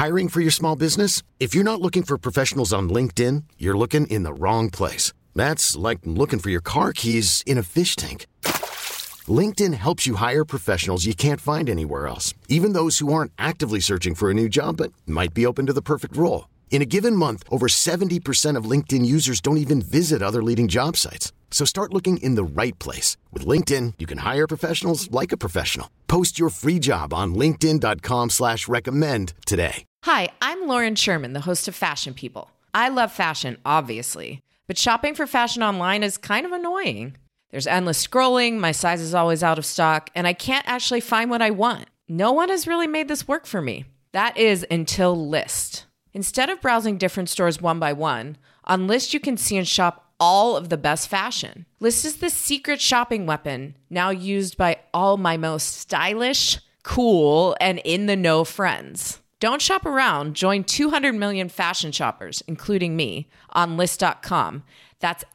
Hiring for your small business? If you're not looking for professionals on LinkedIn, you're looking in the wrong place. That's like looking for your car keys in a fish tank. LinkedIn helps you hire professionals you can't find anywhere else, even those who aren't actively searching for a new job but might be open to the perfect role. In a given month, over 70% of LinkedIn users don't even visit other leading job sites. So start looking in the right place. With LinkedIn, you can hire professionals like a professional. Post your free job on linkedin.com/recommend today. Hi, I'm Lauren Sherman, the host of Fashion People. I love fashion, obviously, but shopping for fashion online is kind of annoying. There's endless scrolling, my size is always out of stock, and I can't actually find what I want. No one has really made this work for me. That is until Lyst. Instead of browsing different stores one by one, on Lyst you can see and shop all of the best fashion. Lyst is the secret shopping weapon now used by all my most stylish, cool, and in-the-know friends. Don't shop around. Join 200 million fashion shoppers, including me, on Lyst.com. That's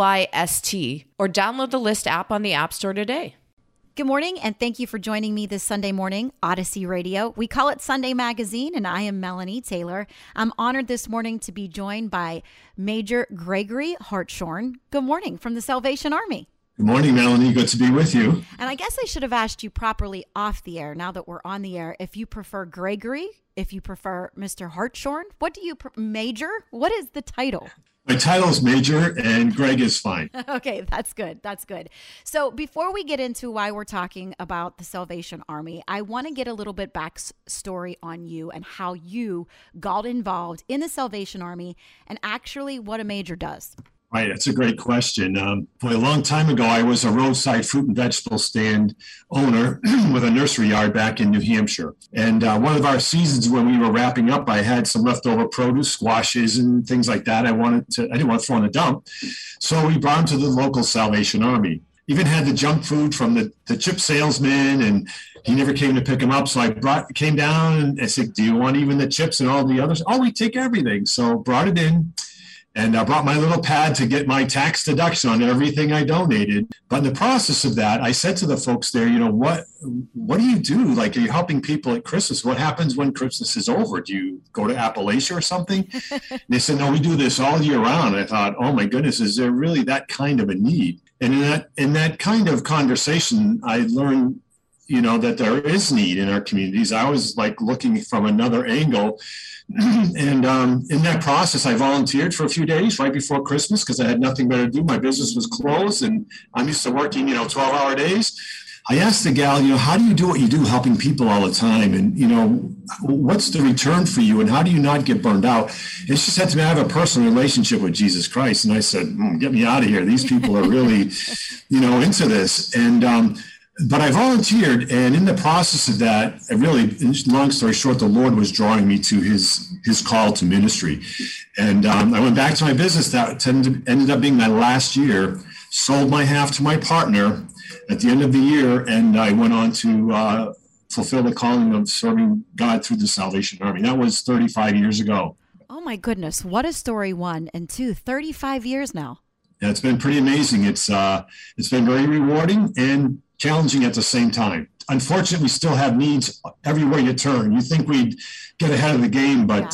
LYST, or download the Lyst app on the App Store today. Good morning, and thank you for joining me this Sunday morning, Odyssey Radio. We call it Sunday Magazine, and I am Melanie Taylor. I'm honored this morning to be joined by Major Gregory Hartshorn. Good morning from the Salvation Army. Good morning, Melanie. Good to be with you. And I guess I should have asked you properly off the air, now that we're on the air, if you prefer Gregory, if you prefer Mr. Hartshorn. What do you Major? What is the title? My title is Major, and Greg is fine. Okay, that's good. That's good. So before we get into why we're talking about the Salvation Army, I want to get a little bit backstory on you and how you got involved in the Salvation Army and actually what a major does. Right, that's a great question. A long time ago, I was a roadside fruit and vegetable stand owner with a nursery yard back in New Hampshire. And one of our seasons when we were wrapping up, I had some leftover produce, squashes and things like that. I didn't want to throw in the dump. So we brought them to the local Salvation Army. Even had the junk food from the chip salesman, and he never came to pick them up. So I came down and I said, do you want even the chips and all the others? Oh, we take everything. So brought it in. And I brought my little pad to get my tax deduction on everything I donated. But in the process of that, I said to the folks there, what do you do? Like, are you helping people at Christmas? What happens when Christmas is over? Do you go to Appalachia or something? And they said, no, we do this all year round. And I thought, oh my goodness, is there really that kind of a need? And in that kind of conversation, I learned, that there is need in our communities. I was like looking from another angle. And in that process, I volunteered for a few days right before Christmas because I had nothing better to do. My business was closed and I'm used to working, 12-hour days. I asked the gal, how do you do what you do, helping people all the time? And, what's the return for you? And how do you not get burned out? And she said to me, I have a personal relationship with Jesus Christ. And I said, get me out of here. These people are really, into this. And, but I volunteered, and in the process of that, long story short, the Lord was drawing me to his call to ministry. And I went back to my business. That ended up being my last year, sold my half to my partner at the end of the year, and I went on to fulfill the calling of serving God through the Salvation Army. That was 35 years ago. Oh my goodness, what a story, 1 and 2, 35 years now. Yeah, it's been pretty amazing. It's been very rewarding and challenging at the same time. Unfortunately, we still have needs everywhere you turn. You think we'd get ahead of the game, but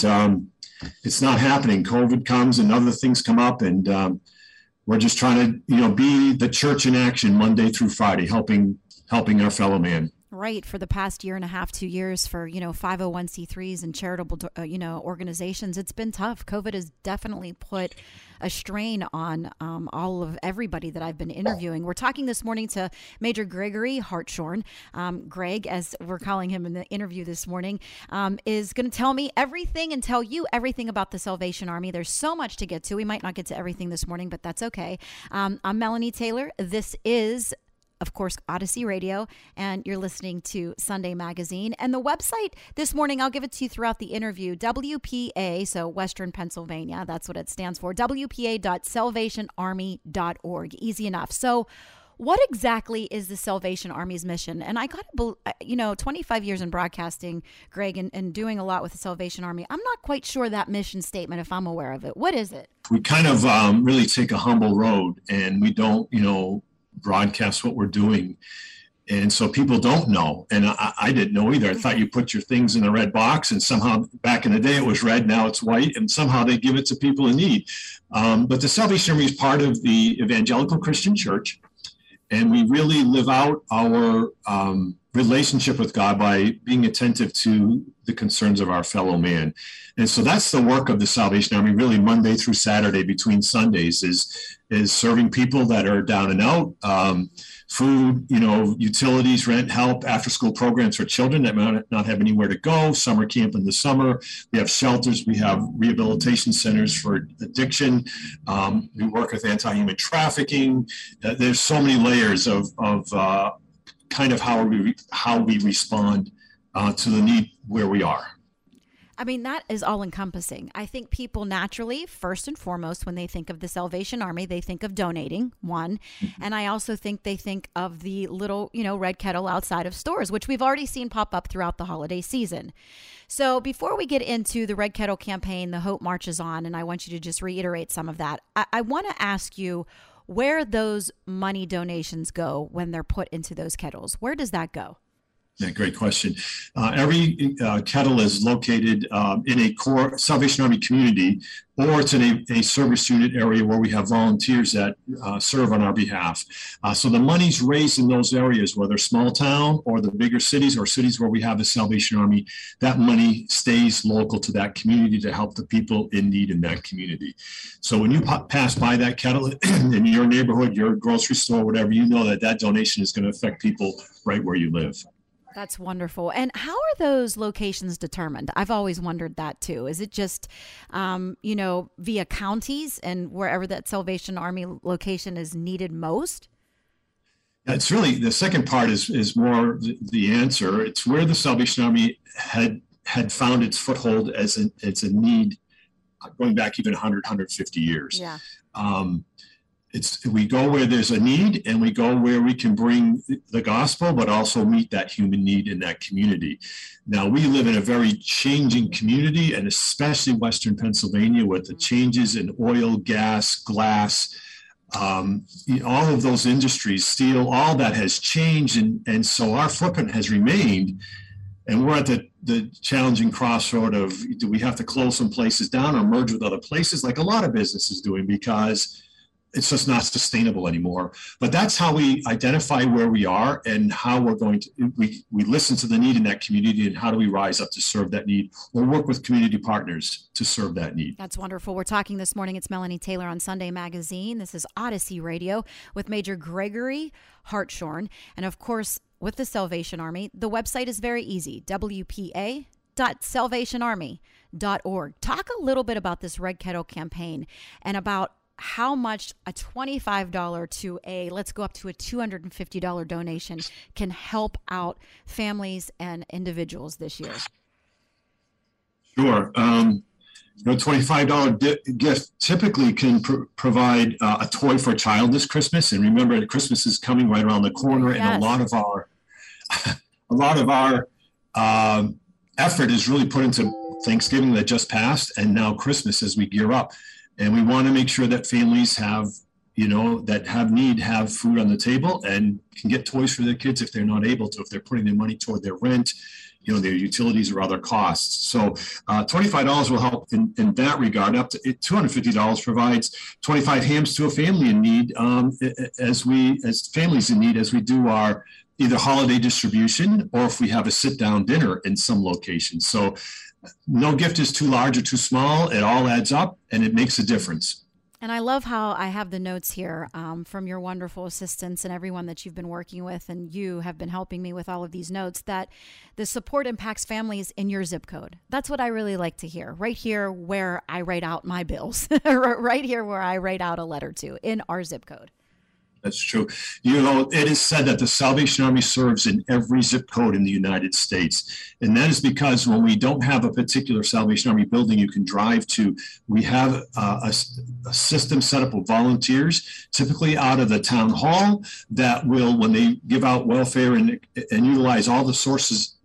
it's not happening. COVID comes and other things come up, and we're just trying to, be the church in action Monday through Friday, helping our fellow man. Right. For the past year and a half, 2 years for, 501c3s and charitable, organizations, it's been tough. COVID has definitely put a strain on all of everybody that I've been interviewing. We're talking this morning to Major Gregory Hartshorn. Greg, as we're calling him in the interview this morning, is going to tell me everything and tell you everything about the Salvation Army. There's so much to get to. We might not get to everything this morning, but that's okay. I'm Melanie Taylor. This is, of course, Odyssey Radio, and you're listening to Sunday Magazine. And the website this morning, I'll give it to you throughout the interview, WPA, so Western Pennsylvania, that's what it stands for, WPA.salvationarmy.org. Easy enough. So what exactly is the Salvation Army's mission? And I got to, 25 years in broadcasting, Greg, and doing a lot with the Salvation Army, I'm not quite sure that mission statement, if I'm aware of it. What is it? We kind of really take a humble road, and we don't, broadcast what we're doing And so people don't know. And I didn't know either. I thought you put your things in a red box, and somehow back in the day it was red, now it's white, and somehow they give it to people in need. But the Salvation Army is part of the Evangelical Christian Church. And we really live out our relationship with God by being attentive to the concerns of our fellow man. And so that's the work of the Salvation Army, really Monday through Saturday between Sundays, is serving people that are down and out, food, utilities, rent, help, after school programs for children that might not have anywhere to go, summer camp in the summer. We have shelters, we have rehabilitation centers for addiction. We work with anti-human trafficking. There's so many layers of kind of how we respond to the need where we are. I mean, that is all encompassing. I think people naturally, first and foremost, when they think of the Salvation Army, they think of donating, one. And I also think they think of the little, red kettle outside of stores, which we've already seen pop up throughout the holiday season. So before we get into the Red Kettle campaign, the Hope March is on, and I want you to just reiterate some of that. I want to ask you where those money donations go when they're put into those kettles. Where does that go? Yeah, great question. Every kettle is located in a core Salvation Army community, or it's in a service unit area where we have volunteers that serve on our behalf. So the money's raised in those areas, whether small town or the bigger cities or cities where we have the Salvation Army, that money stays local to that community to help the people in need in that community. So when you pass by that kettle in your neighborhood, your grocery store, whatever, you know that donation is going to affect people right where you live. That's wonderful. And how are those locations determined? I've always wondered that too. Is it just, via counties and wherever that Salvation Army location is needed most? It's really, the second part is more the answer. It's where the Salvation Army had found its foothold as a need going back even 100, 150 years. Yeah. We go where there's a need, and we go where we can bring the gospel, but also meet that human need in that community. Now, we live in a very changing community, and especially Western Pennsylvania, with the changes in oil, gas, glass, all of those industries, steel, all that has changed. And so our footprint has remained. And we're at the challenging crossroad of, do we have to close some places down or merge with other places, like a lot of businesses doing, because it's just not sustainable anymore. But that's how we identify where we are and how we're going to, we listen to the need in that community, and how do we rise up to serve that need, or work with community partners to serve that need. That's wonderful. We're talking this morning. It's Melanie Taylor on Sunday Magazine. This is Odyssey Radio with Major Gregory Hartshorn. And of course, with the Salvation Army, the website is very easy, wpa.salvationarmy.org. Talk a little bit about this Red Kettle campaign and about how much a $25 to let's go up to a $250 donation can help out families and individuals this year. Sure. $25 gift typically can provide a toy for a child this Christmas. And remember that Christmas is coming right around the corner. Yes. And a lot of our effort is really put into Thanksgiving that just passed, and now Christmas as we gear up. And we want to make sure that families have food on the table and can get toys for their kids if they're not able to, if they're putting their money toward their rent, their utilities or other costs. So $25 will help in that regard. Up to $250 provides 25 hams to a family in need, as families in need, as we do our either holiday distribution, or if we have a sit-down dinner in some locations. So no gift is too large or too small. It all adds up, and it makes a difference. And I love how I have the notes here from your wonderful assistants and everyone that you've been working with, and you have been helping me with all of these notes, that the support impacts families in your zip code. That's what I really like to hear. Right here where I write out my bills, right here where I write out a letter to, in our zip code. That's true. It is said that the Salvation Army serves in every zip code in the United States. And that is because when we don't have a particular Salvation Army building you can drive to, we have a system set up with volunteers, typically out of the town hall, that will, when they give out welfare and utilize all the sources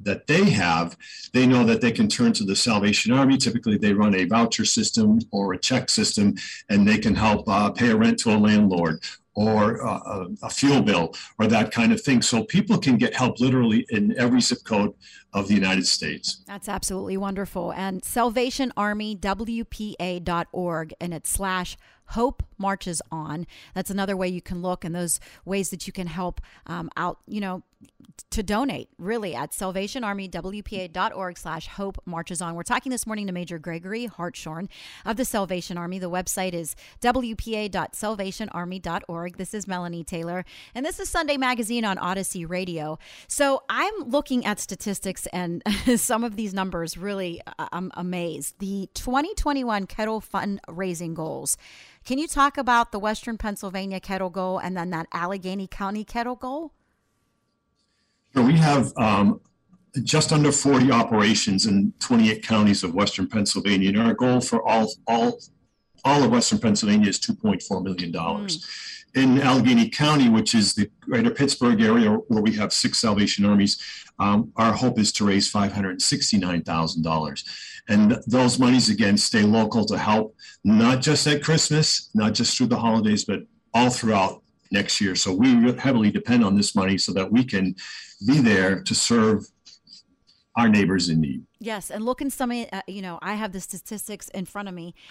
that they have, they know that they can turn to the Salvation Army. Typically, they run a voucher system or a check system, and they can help pay a rent to a landlord or a fuel bill or that kind of thing. So people can get help literally in every zip code of the United States. That's absolutely wonderful. And SalvationArmyWPA.org, and it's /Hope Marches On. That's another way you can look, and those ways that you can help out, to donate, really, at SalvationArmyWPA.org /Hope Marches On. We're talking this morning to Major Gregory Hartshorn of the Salvation Army. The website is WPA.SalvationArmy.org. This is Melanie Taylor, and this is Sunday Magazine on Odyssey Radio. So I'm looking at statistics, and some of these numbers really, I'm amazed. The 2021 Kettle fundraising goals. Can you talk about the Western Pennsylvania Kettle goal and then that Allegheny County Kettle goal? We have just under 40 operations in 28 counties of Western Pennsylvania, and our goal for all of Western Pennsylvania is $2.4 million. In Allegheny County, which is the greater Pittsburgh area where we have 6 Salvation Armies, our hope is to raise $569,000. And those monies, again, stay local to help, not just at Christmas, not just through the holidays, but all throughout next year. So we heavily depend on this money so that we can be there to serve our neighbors in need. Yes, and look in some, I have the statistics in front of me.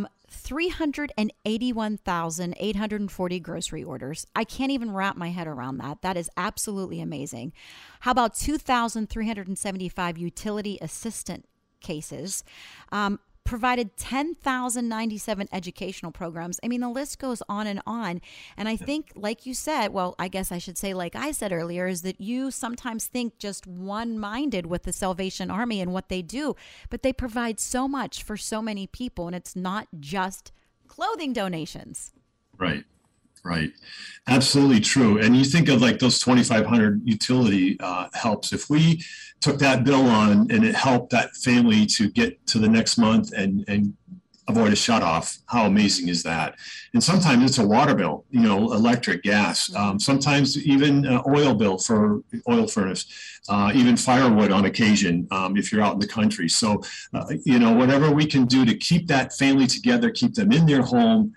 381,840 grocery orders. I can't even wrap my head around that. That is absolutely amazing. How about 2,375 utility assistant cases? Provided 10,097 educational programs. I mean, the list goes on. And I think, like you said, well, I guess I should say, like I said earlier, is that you sometimes think just one-minded with the Salvation Army and what they do, but they provide so much for so many people, and it's not just clothing donations. Right. Absolutely true. And you think of like those 2,500 utility helps. If we took that bill on and it helped that family to get to the next month and avoid a shutoff, how amazing is that? And sometimes it's a water bill, electric, gas, sometimes even oil bill for oil furnace, even firewood on occasion if you're out in the country. So, whatever we can do to keep that family together, keep them in their home,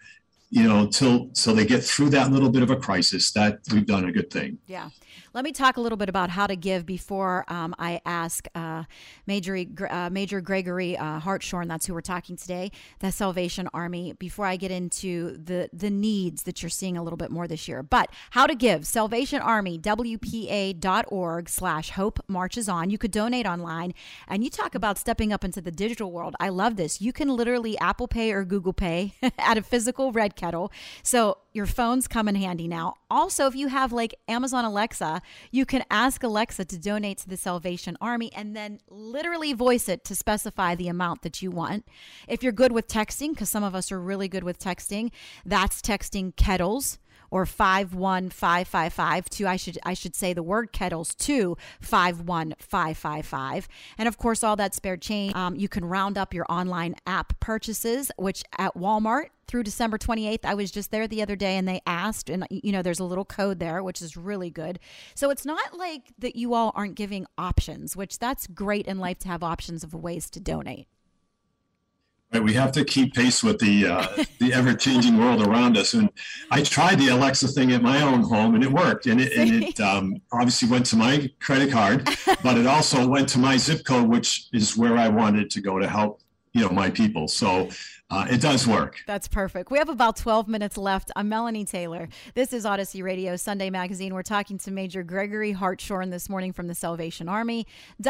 so they get through that little bit of a crisis, that we've done a good thing. Yeah. Let me talk a little bit about how to give before I ask Major Gregory Hartshorn, that's who we're talking today, the Salvation Army, before I get into the needs that you're seeing a little bit more this year. But how to give, Salvation Army, WPA.org /Hope Marches On. You could donate online, and you talk about stepping up into the digital world. I love this. You can literally Apple Pay or Google Pay at a physical red kettle. So your phones come in handy now. Also, if you have like Amazon Alexa, you can ask Alexa to donate to the Salvation Army and then literally voice it to specify the amount that you want. If you're good with texting, because some of us are really good with texting, that's texting kettles or 51555 to, I should say the word kettles to 51555. And of course, all that spare change, you can round up your online app purchases, which at Walmart through December 28th, I was just there the other day and they asked, and there's a little code there, which is really good. So it's not like that you all aren't giving options, which that's great in life to have options of ways to donate. Right, we have to keep pace with the ever-changing world around us. And I tried the Alexa thing at my own home, and it worked. And it obviously went to my credit card, but it also went to my zip code, which is where I wanted to go to help, my people. So it does work. That's perfect. We have about 12 minutes left. I'm Melanie Taylor. This is Odyssey Radio, Sunday Magazine. We're talking to Major Gregory Hartshorn this morning from the Salvation Army,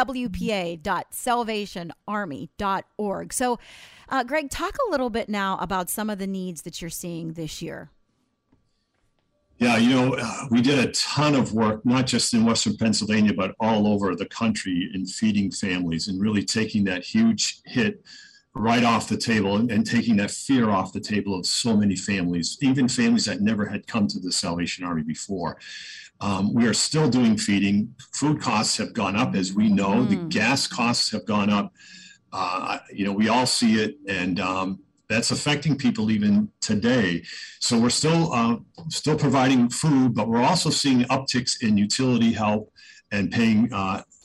WPA.SalvationArmy.org. So, Greg, talk a little bit now about some of the needs that you're seeing this year. Yeah, we did a ton of work, not just in Western Pennsylvania, but all over the country in feeding families and really taking that huge hit right off the table and taking that fear off the table of so many families, even families that never had come to the Salvation Army before. We are still doing feeding. Food costs have gone up, as we know. The gas costs have gone up. We all see it, and that's affecting people even today. So we're still providing food, but we're also seeing upticks in utility help and paying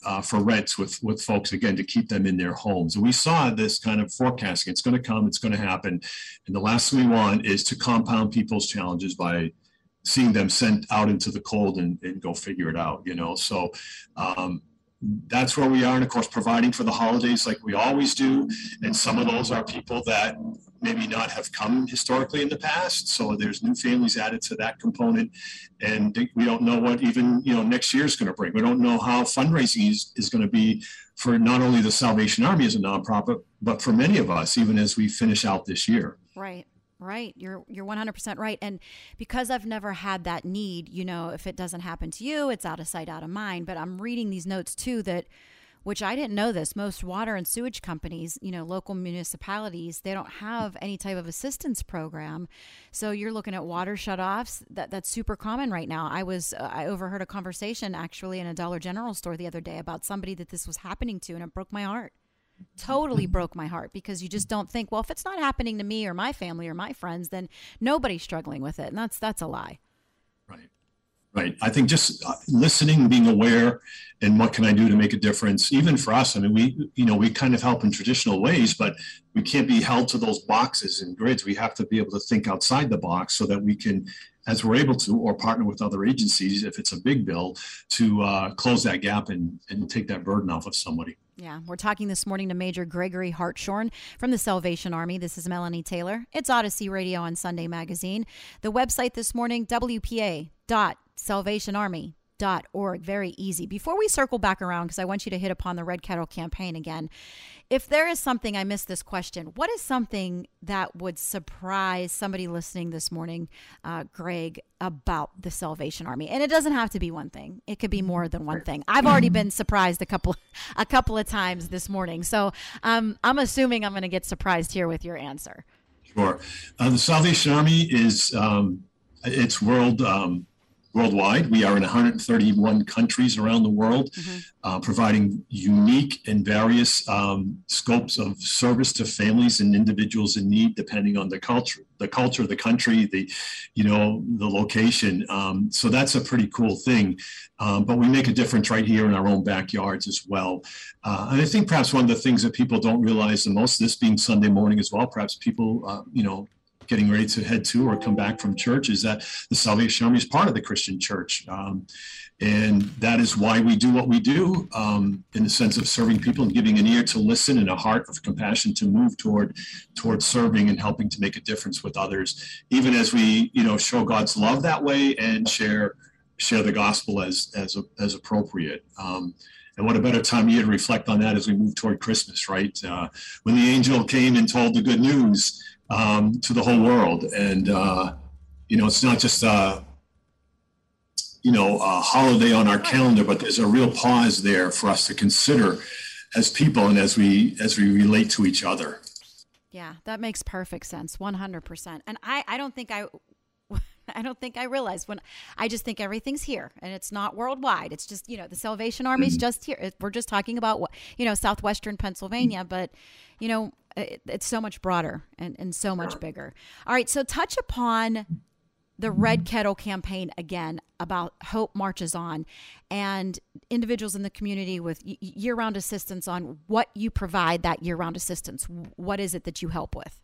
for rents with folks, again, to keep them in their homes. And we saw this kind of forecasting. It's going to come, it's going to happen. And the last thing we want is to compound people's challenges by seeing them sent out into the cold and go figure it out, So that's where we are. And of course, providing for the holidays like we always do. And some of those are people that maybe not have come historically in the past. So there's new families added to that component. And we don't know what even, next year is going to bring. We don't know how fundraising is going to be for not only the Salvation Army as a nonprofit, but for many of us, even as we finish out this year. Right. Right. You're 100% right. And because I've never had that need, if it doesn't happen to you, it's out of sight, out of mind. But I'm reading these notes too which I didn't know this, most water and sewage companies, local municipalities, they don't have any type of assistance program. So you're looking at water shutoffs. That's super common right now. I overheard a conversation actually in a Dollar General store the other day about somebody that this was happening to, and it broke my heart. Totally broke my heart, because you just don't think, well, if it's not happening to me or my family or my friends, then nobody's struggling with it. And that's a lie. Right. I think just listening, being aware, and what can I do to make a difference, even for us. I mean, we kind of help in traditional ways, but we can't be held to those boxes and grids. We have to be able to think outside the box so that we can, as we're able to, or partner with other agencies, if it's a big bill, to close that gap and take that burden off of somebody. Yeah, we're talking this morning to Major Gregory Hartshorn from the Salvation Army. This is Melanie Taylor. It's Odyssey Radio on Sunday Magazine. The website this morning, wpa.salvationarmy.org. Very easy. Before we circle back around, because I want you to hit upon the Red Kettle campaign again, if there is something, I missed this question, what is something that would surprise somebody listening this morning, Greg, about the Salvation Army? And it doesn't have to be one thing. It could be more than one thing. I've already been surprised a couple of times this morning. So I'm assuming I'm going to get surprised here with your answer. Sure. The Salvation Army is it's worldwide. We are in 131 countries around the world, providing unique and various scopes of service to families and individuals in need, depending on the country, the country, the location. So that's a pretty cool thing. But we make a difference right here in our own backyards as well. And I think perhaps one of the things that people don't realize the most, this being Sunday morning as well, perhaps people, getting ready to head to or come back from church, is that the Salvation Army is part of the Christian church. And that is why we do what we do, in the sense of serving people and giving an ear to listen and a heart of compassion to move toward serving and helping to make a difference with others, even as we, show God's love that way and share the gospel as appropriate. And what a better time of year to reflect on that as we move toward Christmas, right? When the angel came and told the good news to the whole world. And, it's not just, a holiday on our calendar, but there's a real pause there for us to consider as people and as we relate to each other. Yeah, that makes perfect sense. 100%. And I don't think I realized when I just think everything's here and it's not worldwide. It's just, the Salvation Army's just here. We're just talking about, Southwestern Pennsylvania, but, it's so much broader and so much bigger. All right. So touch upon the Red Kettle campaign again about Hope Marches On and individuals in the community with year-round assistance on what you provide that year-round assistance. What is it that you help with?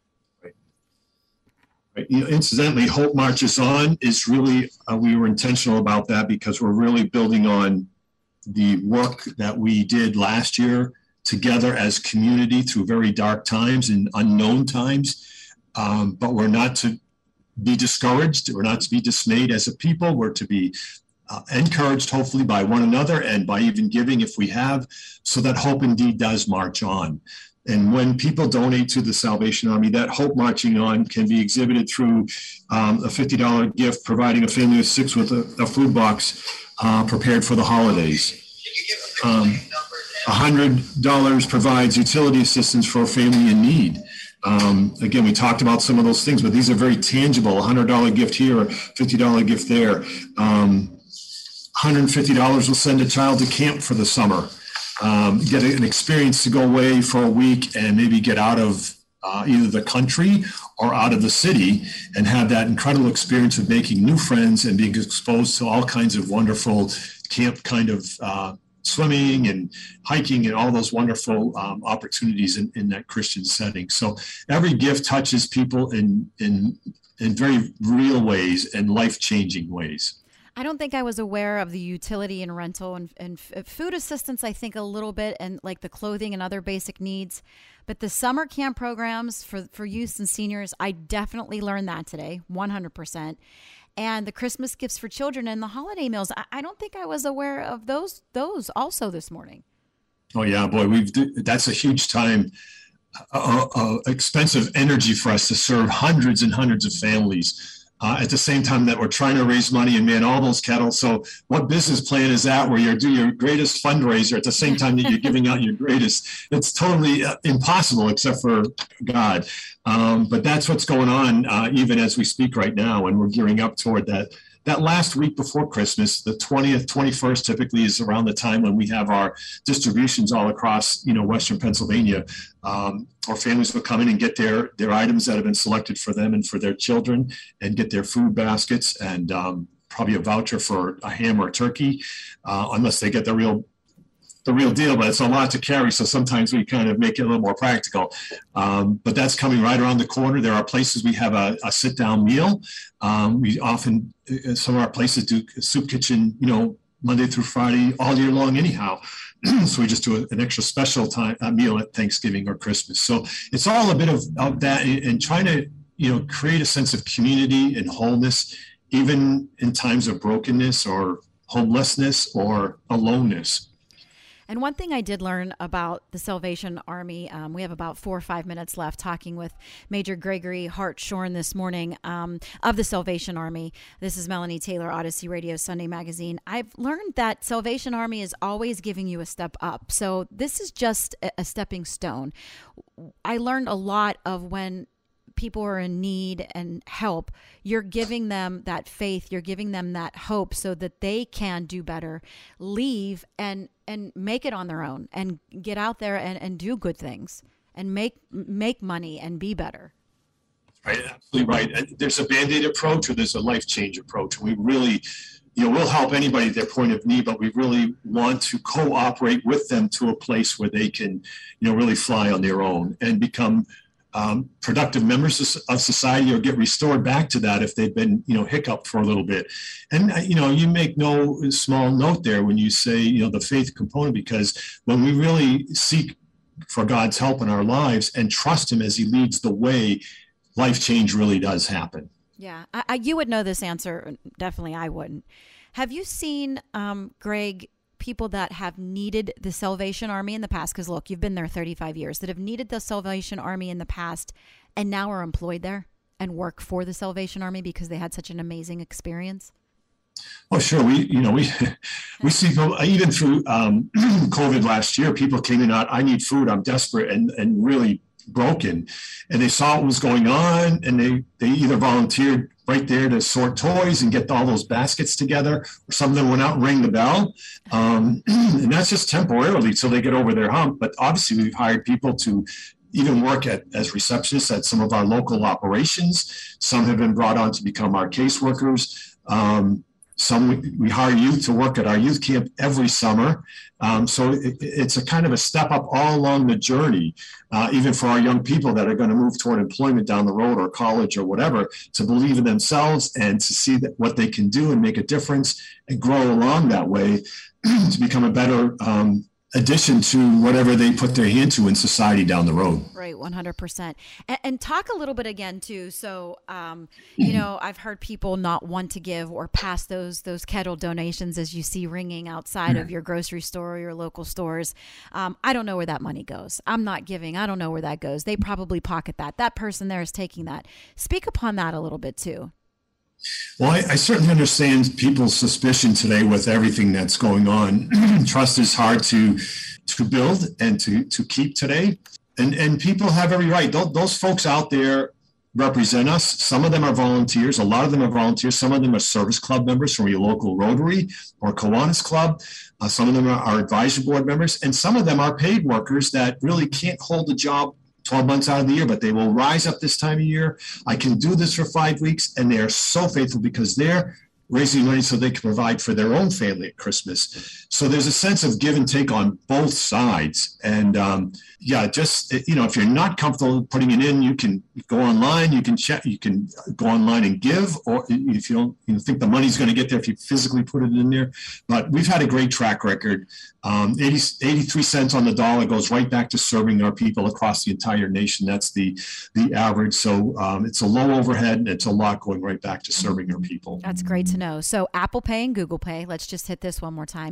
Right. Incidentally, Hope Marches On is really, we were intentional about that because we're really building on the work that we did last year together as community through very dark times and unknown times. But we're not to be discouraged. We're not to be dismayed as a people. We're to be encouraged, hopefully, by one another and by even giving if we have, so that hope indeed does march on. And when people donate to the Salvation Army, that hope marching on can be exhibited through a $50 gift, providing a family of 6 with a food box prepared for the holidays. $100 provides utility assistance for a family in need. Again, we talked about some of those things, but these are very tangible. $100 gift here, $50 gift there. $150 will send a child to camp for the summer. Get an experience to go away for a week and maybe get out of either the country or out of the city and have that incredible experience of making new friends and being exposed to all kinds of wonderful camp kind of swimming and hiking and all those wonderful opportunities in that Christian setting. So every gift touches people in very real ways and life-changing ways. I don't think I was aware of the utility and rental and food assistance, I think a little bit, and like the clothing and other basic needs. But the summer camp programs for youth and seniors, I definitely learned that today, 100%. And the Christmas gifts for children and the holiday meals, I don't think I was aware of those also this morning. Oh, yeah, boy, that's a huge time, expensive energy for us to serve hundreds and hundreds of families. At the same time that we're trying to raise money and man all those kettles. So what business plan is that where you do your greatest fundraiser at the same time that you're giving out your greatest? It's totally impossible except for God. But that's what's going on even as we speak right now. And we're gearing up toward that last week before Christmas. The 20th, 21st typically is around the time when we have our distributions all across, Western Pennsylvania. Our families will come in and get their items that have been selected for them and for their children and get their food baskets and probably a voucher for a ham or a turkey, unless they get the real deal, but it's a lot to carry. So sometimes we kind of make it a little more practical. But that's coming right around the corner. There are places we have a sit-down meal. We often, some of our places do soup kitchen, Monday through Friday, all year long anyhow. So we just do an extra special meal at Thanksgiving or Christmas. So it's all a bit of that and trying to, create a sense of community and wholeness, even in times of brokenness or homelessness or aloneness. And one thing I did learn about the Salvation Army, we have about 4 or 5 minutes left talking with Major Gregory Hartshorn this morning of the Salvation Army. This is Melanie Taylor, Odyssey Radio Sunday Magazine. I've learned that Salvation Army is always giving you a step up. So this is just a stepping stone. I learned a lot of when people are in need and help, you're giving them that faith, you're giving them that hope so that they can do better, leave and make it on their own and get out there and do good things and make money and be better. Right, absolutely right. There's a Band-Aid approach or there's a life change approach. We really, we'll help anybody at their point of need, but we really want to cooperate with them to a place where they can, really fly on their own and become productive members of society or get restored back to that if they've been, hiccuped for a little bit. And, you make no small note there when you say, the faith component, because when we really seek for God's help in our lives and trust him as he leads the way, life change really does happen. Yeah, you would know this answer. Definitely I wouldn't. Have you seen, Greg, people that have needed the Salvation Army in the past, because look, you've been there 35 years, that have needed the Salvation Army in the past and now are employed there and work for the Salvation Army because they had such an amazing experience? Oh, sure. We see even through COVID last year, people came in, I need food, I'm desperate and really broken. And they saw what was going on and they either volunteered right there to sort toys and get all those baskets together, or some of them went out and rang the bell. And that's just temporarily till they get over their hump. But obviously we've hired people to even work as receptionists at some of our local operations. Some have been brought on to become our caseworkers. Some we hire youth to work at our youth camp every summer. So it's a kind of a step up all along the journey, even for our young people that are going to move toward employment down the road or college or whatever, to believe in themselves and to see what they can do and make a difference and grow along that way to become a better addition to whatever they put their hand to in society down the road. Right, 100%. And talk a little bit again too. So, I've heard people not want to give or pass those kettle donations as you see ringing outside of your grocery store or your local stores. I don't know where that money goes. I'm not giving. I don't know where that goes. They probably pocket that. That person there is taking that. Speak upon that a little bit too. Well, I certainly understand people's suspicion today with everything that's going on. Trust is hard to build and to keep today. And people have every right. Those folks out there represent us. Some of them are volunteers. A lot of them are volunteers. Some of them are service club members from your local Rotary or Kiwanis Club. Some of them are advisory board members. And some of them are paid workers that really can't hold a job 12 months out of the year, but they will rise up this time of year. I can do this for 5 weeks, and they are so faithful because they're raising money so they can provide for their own family at Christmas. So there's a sense of give and take on both sides. And if you're not comfortable putting it in, you can go online, you can check, you can go online and give, or if you don't think the money's going to get there, if you physically put it in there. But we've had a great track record. 83 cents on the dollar goes right back to serving our people across the entire nation. That's the average. So it's a low overhead, and it's a lot going right back to serving our people. That's great to know. So Apple Pay and Google Pay, let's just hit this one more time.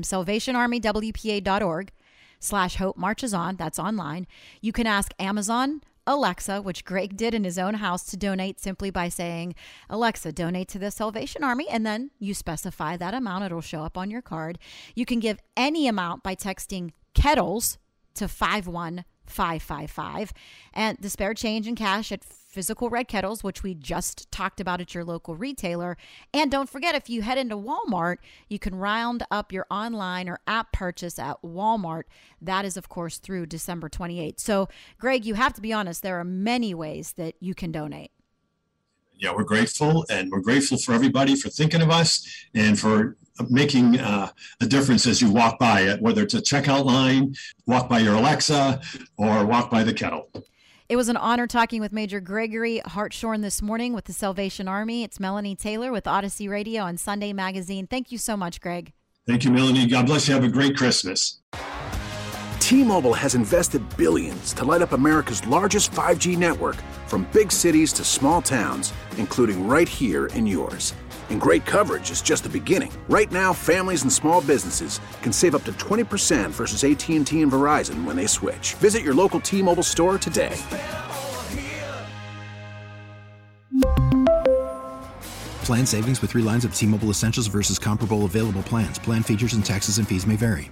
SalvationArmyWPA.org/Hope Marches On. That's online. You can ask Amazon Alexa, which Greg did in his own house, to donate simply by saying, Alexa, donate to the Salvation Army, and then you specify that amount. It'll show up on your card. You can give any amount by texting kettles to 51555, and the spare change and cash at Physical Red Kettles, which we just talked about at your local retailer. And don't forget, if you head into Walmart, you can round up your online or app purchase at Walmart. That is, of course, through December 28th. So, Greg, you have to be honest, there are many ways that you can donate. Yeah, we're grateful, and we're grateful for everybody for thinking of us and for making a difference as you walk by it, whether it's a checkout line, walk by your Alexa, or walk by the kettle. It was an honor talking with Major Gregory Hartshorn this morning with the Salvation Army. It's Melanie Taylor with Odyssey Radio and Sunday Magazine. Thank you so much, Greg. Thank you, Melanie. God bless you. Have a great Christmas. T-Mobile has invested billions to light up America's largest 5G network, from big cities to small towns, including right here in yours. And great coverage is just the beginning. Right now, families and small businesses can save up to 20% versus AT&T and Verizon when they switch. Visit your local T-Mobile store today. Plan savings with 3 lines of T-Mobile Essentials versus comparable available plans. Plan features and taxes and fees may vary.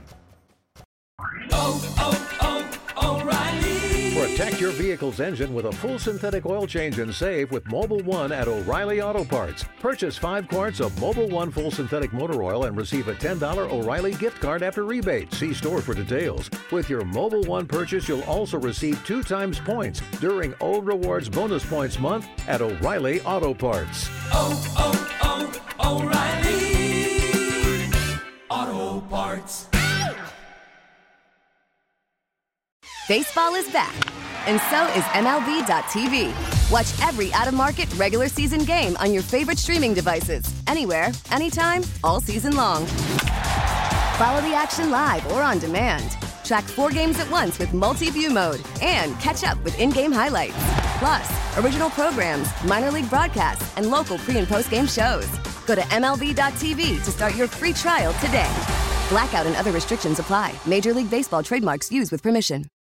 Protect your vehicle's engine with a full synthetic oil change and save with Mobil 1 at O'Reilly Auto Parts. Purchase 5 quarts of Mobil 1 full synthetic motor oil and receive a $10 O'Reilly gift card after rebate. See store for details. With your Mobil 1 purchase, you'll also receive 2 times points during Old Rewards Bonus Points Month at O'Reilly Auto Parts. O'Reilly Auto Parts. Baseball is back, and so is MLB.tv. Watch every out-of-market regular season game on your favorite streaming devices, anywhere, anytime, all season long. Follow the action live or on demand. Track 4 games at once with multi-view mode and catch up with in-game highlights. Plus, original programs, minor league broadcasts, and local pre- and post-game shows. Go to MLB.tv to start your free trial today. Blackout and other restrictions apply. Major League Baseball trademarks used with permission.